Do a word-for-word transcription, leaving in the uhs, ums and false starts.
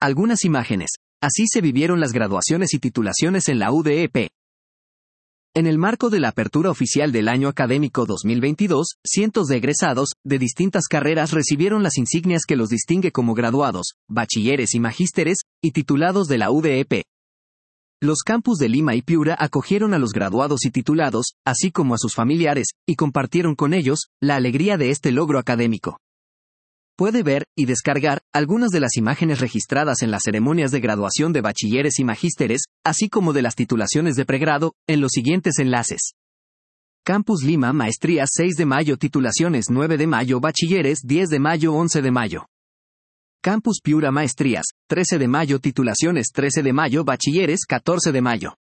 Algunas imágenes. Así se vivieron las graduaciones y titulaciones en la U D E P. En el marco de la apertura oficial del año académico dos mil veintidós, cientos de egresados, de distintas carreras recibieron las insignias que los distingue como graduados, bachilleres y magísteres, y titulados de la U D E P. Los campus de Lima y Piura acogieron a los graduados y titulados, así como a sus familiares, y compartieron con ellos la alegría de este logro académico. Puede ver y descargar algunas de las imágenes registradas en las ceremonias de graduación de bachilleres y magísteres, así como de las titulaciones de pregrado, en los siguientes enlaces. Campus Lima Maestrías seis de mayo Titulaciones nueve de mayo Bachilleres diez de mayo once de mayo. Campus Piura Maestrías trece de mayo Titulaciones trece de mayo Bachilleres catorce de mayo.